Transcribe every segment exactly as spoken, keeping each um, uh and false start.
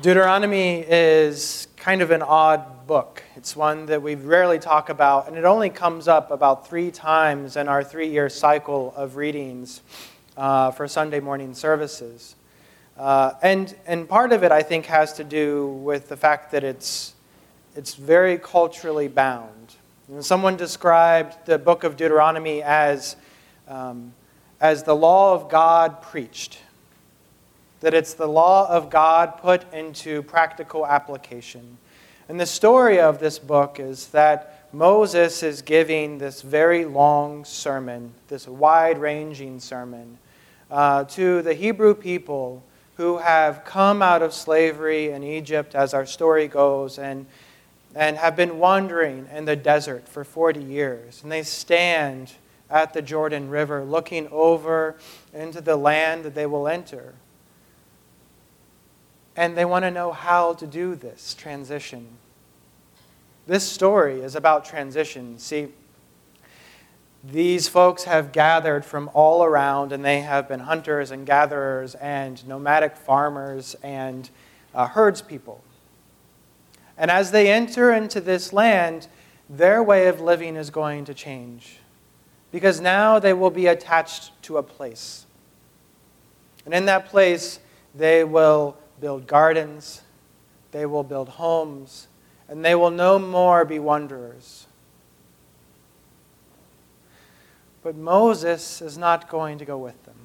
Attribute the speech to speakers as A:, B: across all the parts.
A: Deuteronomy is kind of an odd book. It's one that we rarely talk about, and it only comes up about three times in our three-year cycle of readings uh, for Sunday morning services. Uh, and, and part of it, I think, has to do with the fact that it's, it's very culturally bound. You know, someone described the book of Deuteronomy as, um, as the law of God preached. That it's the law of God put into practical application. And the story of this book is that Moses is giving this very long sermon, this wide-ranging sermon, uh, to the Hebrew people who have come out of slavery in Egypt, as our story goes, and, and have been wandering in the desert for forty years. And they stand at the Jordan River looking over into the land that they will enter. And they want to know how to do this transition. This story is about transition. See, these folks have gathered from all around, and they have been hunters and gatherers and nomadic farmers and uh, herdspeople. And as they enter into this land, their way of living is going to change. Because now they will be attached to a place. And in that place, they will build gardens, they will build homes, and they will no more be wanderers. But Moses is not going to go with them.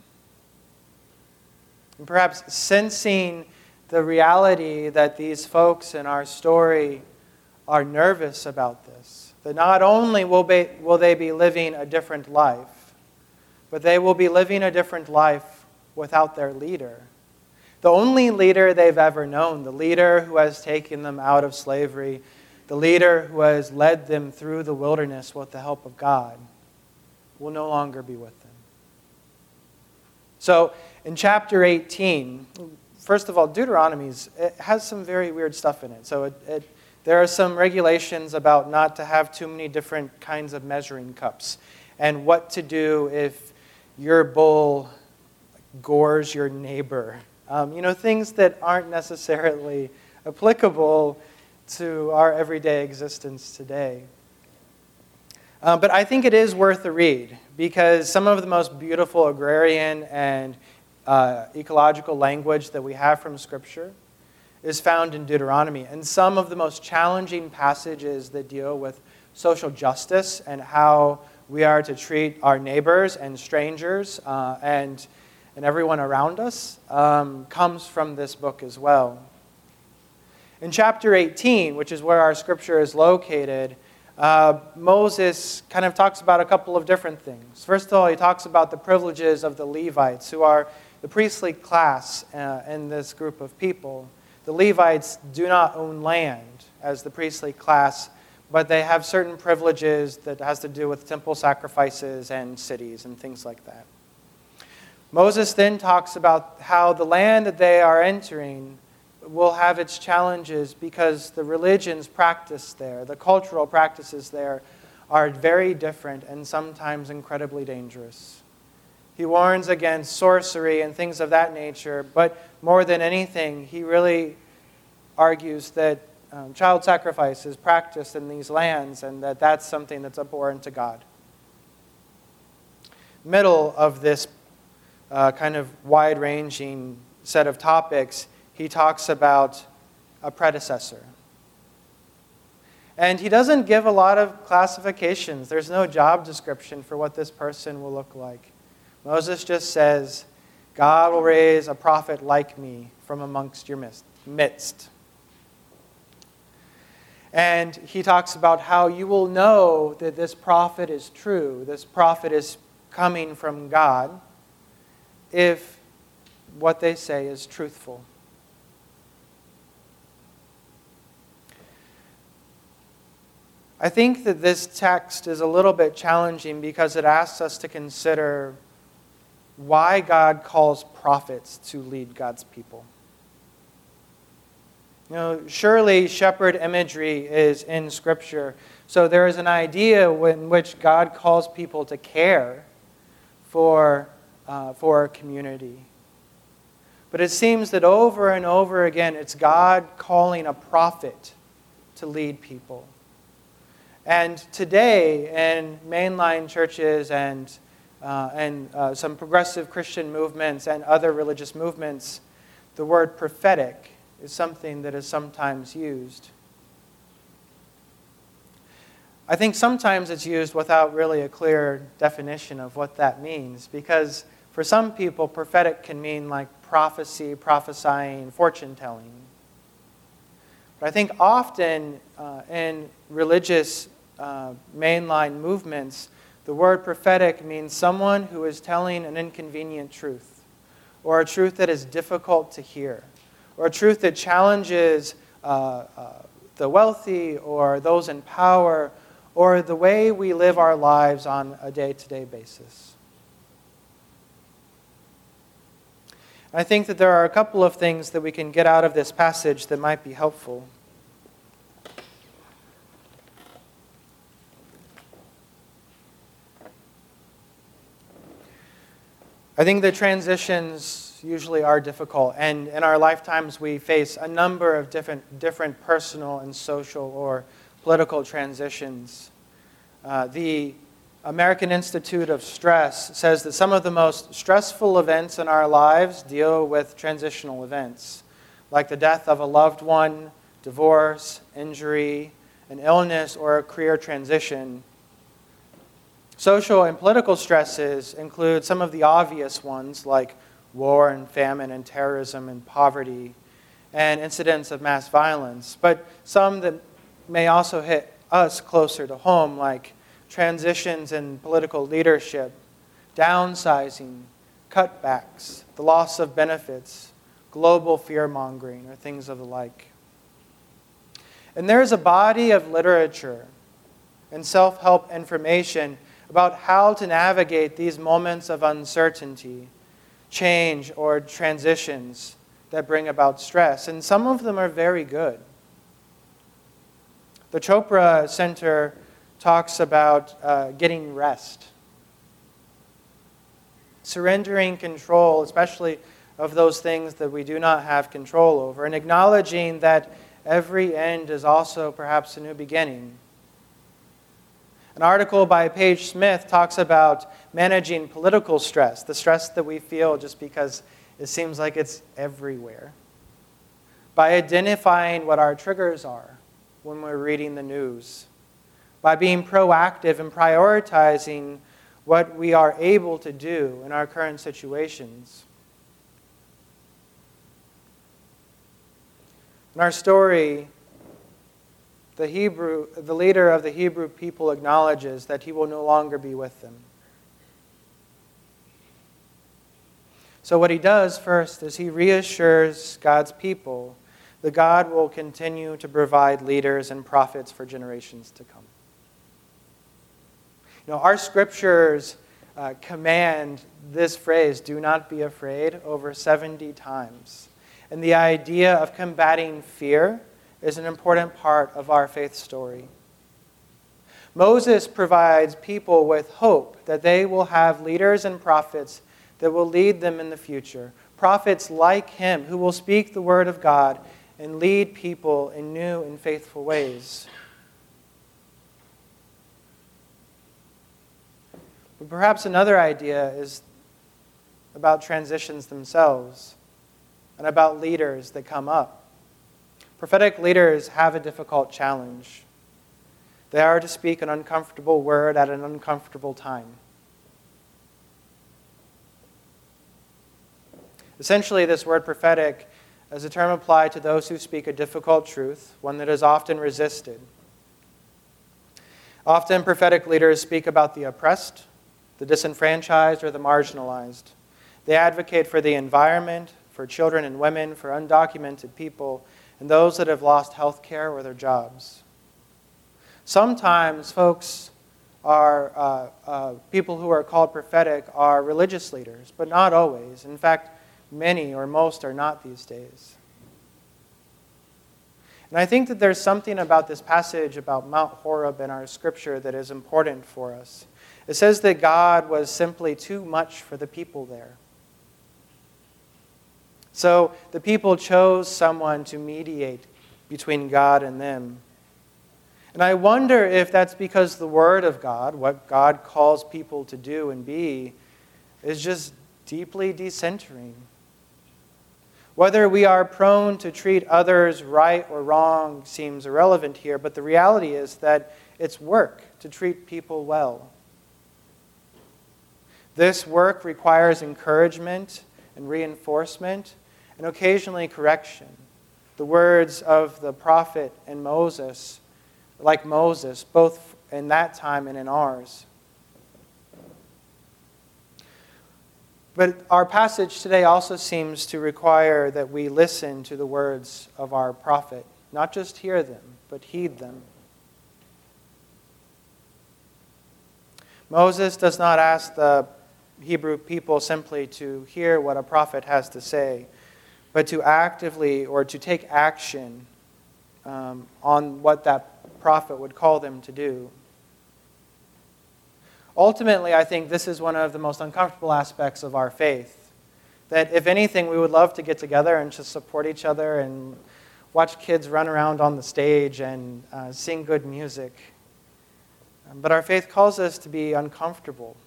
A: And perhaps sensing the reality that these folks in our story are nervous about this, that not only will, be, will they be living a different life, but they will be living a different life without their leader. The only leader they've ever known, the leader who has taken them out of slavery, the leader who has led them through the wilderness with the help of God, will no longer be with them. So in chapter eighteen, first of all, Deuteronomy it has some very weird stuff in it. So it, it, there are some regulations about not to have too many different kinds of measuring cups, and what to do if your bull gores your neighbor. Um, you know, things that aren't necessarily applicable to our everyday existence today. Uh, but I think it is worth a read, because some of the most beautiful agrarian and uh, ecological language that we have from Scripture is found in Deuteronomy. And some of the most challenging passages that deal with social justice and how we are to treat our neighbors and strangers uh, and and everyone around us um, comes from this book as well. In chapter eighteen, which is where our scripture is located, uh, Moses kind of talks about a couple of different things. First of all, he talks about the privileges of the Levites, who are the priestly class uh, in this group of people. The Levites do not own land as the priestly class, but they have certain privileges that has to do with temple sacrifices and cities and things like that. Moses then talks about how the land that they are entering will have its challenges because the religions practiced there, the cultural practices there, are very different and sometimes incredibly dangerous. He warns against sorcery and things of that nature, but more than anything, he really argues that um, child sacrifice is practiced in these lands and that that's something that's abhorrent to God. Middle of this Uh, kind of wide-ranging set of topics, he talks about a predecessor. And he doesn't give a lot of classifications. There's no job description for what this person will look like. Moses just says, God will raise a prophet like me from amongst your midst. And he talks about how you will know that this prophet is true, this prophet is coming from God, if what they say is truthful. I think that this text is a little bit challenging because it asks us to consider why God calls prophets to lead God's people. You know, surely shepherd imagery is in Scripture, so there is an idea in which God calls people to care for, uh, for a community. But it seems that over and over again, it's God calling a prophet to lead people. And today, in mainline churches and, uh, and uh, some progressive Christian movements and other religious movements, the word prophetic is something that is sometimes used. I think sometimes it's used without really a clear definition of what that means, because for some people, prophetic can mean like prophecy, prophesying, fortune-telling. But I think often uh, in religious uh, mainline movements, the word prophetic means someone who is telling an inconvenient truth, or a truth that is difficult to hear, or a truth that challenges uh, uh, the wealthy or those in power, or the way we live our lives on a day-to-day basis. I think that there are a couple of things that we can get out of this passage that might be helpful. I think the transitions usually are difficult, and in our lifetimes we face a number of different, different personal and social or political transitions. Uh, the American Institute of Stress says that some of the most stressful events in our lives deal with transitional events, like the death of a loved one, divorce, injury, an illness, or a career transition. Social and political stresses include some of the obvious ones, like war and famine and terrorism and poverty, and incidents of mass violence, but some that may also hit us closer to home, like transitions in political leadership, downsizing, cutbacks, the loss of benefits, global fear-mongering, or things of the like. And there is a body of literature and self-help information about how to navigate these moments of uncertainty, change, or transitions that bring about stress. And some of them are very good. The Chopra Center talks about uh, getting rest, surrendering control, especially of those things that we do not have control over, and acknowledging that every end is also perhaps a new beginning. An article by Paige Smith talks about managing political stress, the stress that we feel just because it seems like it's everywhere, by identifying what our triggers are when we're reading the news, by being proactive and prioritizing what we are able to do in our current situations. In our story, the Hebrew, the leader of the Hebrew people acknowledges that he will no longer be with them. So what he does first is he reassures God's people that God will continue to provide leaders and prophets for generations to come. You know, our scriptures uh, command this phrase, "do not be afraid," over seventy times. And the idea of combating fear is an important part of our faith story. Moses provides people with hope that they will have leaders and prophets that will lead them in the future. Prophets like him who will speak the word of God and lead people in new and faithful ways. But perhaps another idea is about transitions themselves and about leaders that come up. Prophetic leaders have a difficult challenge. They are to speak an uncomfortable word at an uncomfortable time. Essentially, this word prophetic is a term applied to those who speak a difficult truth, one that is often resisted. Often, prophetic leaders speak about the oppressed, the disenfranchised, or the marginalized. They advocate for the environment, for children and women, for undocumented people, and those that have lost health care or their jobs. Sometimes folks are, uh, uh, people who are called prophetic are religious leaders, but not always. In fact, many or most are not these days. And I think that there's something about this passage about Mount Horeb in our scripture that is important for us. It says that God was simply too much for the people there. So the people chose someone to mediate between God and them. And I wonder if that's because the Word of God, what God calls people to do and be, is just deeply decentering. Whether we are prone to treat others right or wrong seems irrelevant here, but the reality is that it's work to treat people well. This work requires encouragement and reinforcement and occasionally correction. The words of the prophet and Moses, like Moses, both in that time and in ours. But our passage today also seems to require that we listen to the words of our prophet, not just hear them, but heed them. Moses does not ask the Hebrew people simply to hear what a prophet has to say, but to actively or to take action um, on what that prophet would call them to do. Ultimately, I think this is one of the most uncomfortable aspects of our faith. That if anything, we would love to get together and just support each other and watch kids run around on the stage and uh, sing good music. Um, but our faith calls us to be uncomfortable.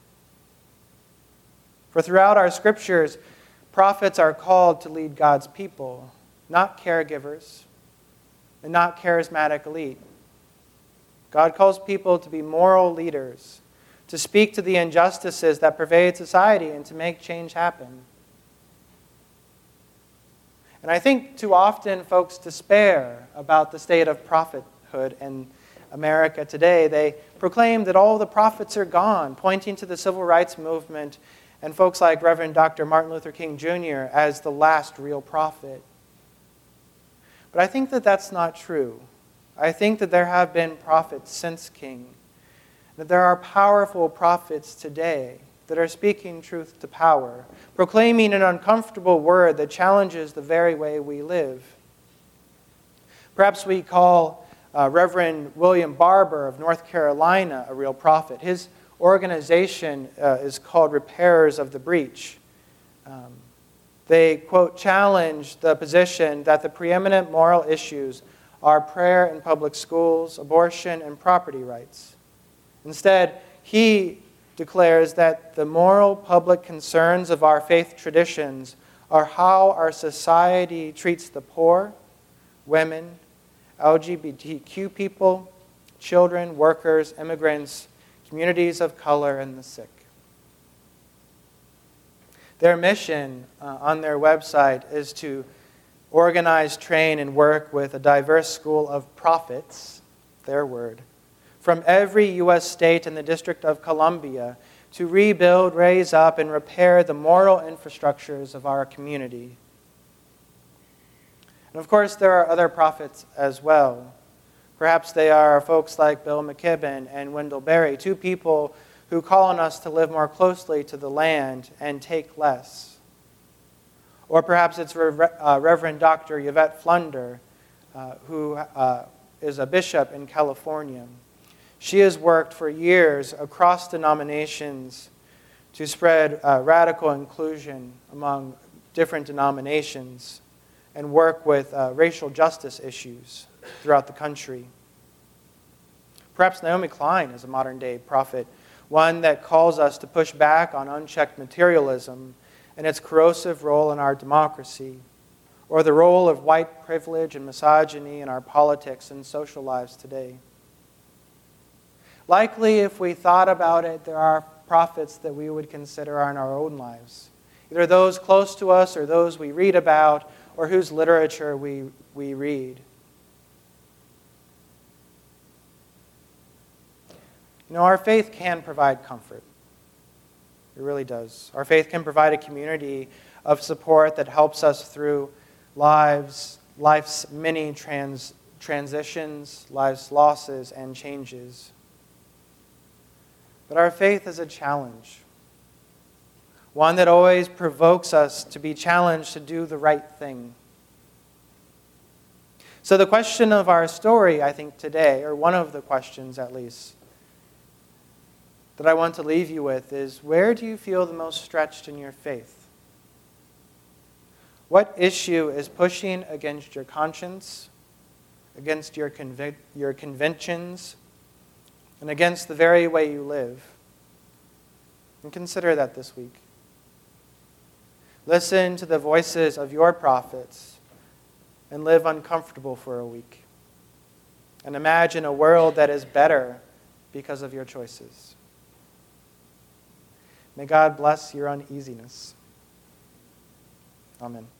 A: For throughout our scriptures, prophets are called to lead God's people, not caregivers and not charismatic elite. God calls people to be moral leaders, to speak to the injustices that pervade society and to make change happen. And I think too often folks despair about the state of prophethood in America today. They proclaim that all the prophets are gone, pointing to the civil rights movement and folks like Reverend Doctor Martin Luther King Junior as the last real prophet. But I think that that's not true. I think that there have been prophets since King, that there are powerful prophets today that are speaking truth to power, proclaiming an uncomfortable word that challenges the very way we live. Perhaps we call uh, Reverend William Barber of North Carolina a real prophet. His organization uh, is called Repairers of the Breach. Um, they, quote, challenge the position that the preeminent moral issues are prayer in public schools, abortion, and property rights. Instead, he declares that the moral public concerns of our faith traditions are how our society treats the poor, women, L G B T Q people, children, workers, immigrants, communities of color, and the sick. Their mission uh, on their website is to organize, train, and work with a diverse school of prophets, their word, from every U S state and the District of Columbia to rebuild, raise up, and repair the moral infrastructures of our community. And of course, there are other prophets as well. Perhaps they are folks like Bill McKibben and Wendell Berry, two people who call on us to live more closely to the land and take less. Or perhaps it's Rever- uh, Reverend Doctor Yvette Flunder, uh, who uh, is a bishop in California. She has worked for years across denominations to spread uh, radical inclusion among different denominations and work with uh, racial justice issues throughout the country. Perhaps Naomi Klein is a modern-day prophet, one that calls us to push back on unchecked materialism and its corrosive role in our democracy, or the role of white privilege and misogyny in our politics and social lives today. Likely, if we thought about it, there are prophets that we would consider in our own lives, either those close to us or those we read about or whose literature we, we read. You know, our faith can provide comfort. It really does. Our faith can provide a community of support that helps us through lives, life's many trans, transitions, life's losses and changes. But our faith is a challenge, one that always provokes us to be challenged to do the right thing. So the question of our story, I think, today, or one of the questions at least, that I want to leave you with is, where do you feel the most stretched in your faith? What issue is pushing against your conscience, against your, convic- your conventions, and against the very way you live? And consider that this week. Listen to the voices of your prophets and live uncomfortable for a week. And imagine a world that is better because of your choices. May God bless your uneasiness. Amen.